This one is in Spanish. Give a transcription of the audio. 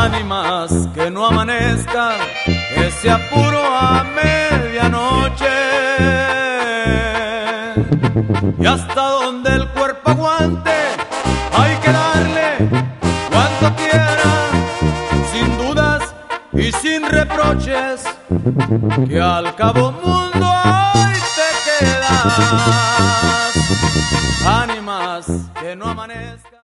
Ánimas, que no amanezca, que sea puro a medianoche. Y hasta donde el cuerpo aguante, hay que darle cuanto quiera, sin dudas y sin reproches, que al cabo mundo ahí te quedas. Ánimas, que no amanezca.